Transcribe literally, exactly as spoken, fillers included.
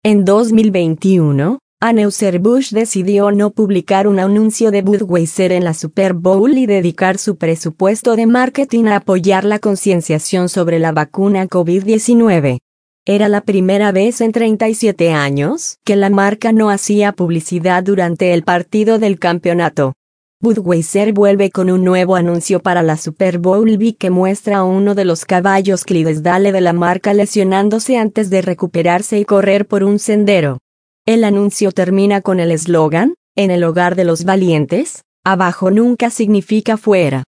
En dos mil veintiuno, Anheuser-Busch decidió no publicar un anuncio de Budweiser en la Super Bowl y dedicar su presupuesto de marketing a apoyar la concienciación sobre la vacuna COVID diecinueve. Era la primera vez en treinta y siete años que la marca no hacía publicidad durante el partido del campeonato. Budweiser vuelve con un nuevo anuncio para la Super Bowl V que muestra a uno de los caballos Clydesdale de la marca lesionándose antes de recuperarse y correr por un sendero. El anuncio termina con el eslogan, en el hogar de los valientes, abajo nunca significa fuera.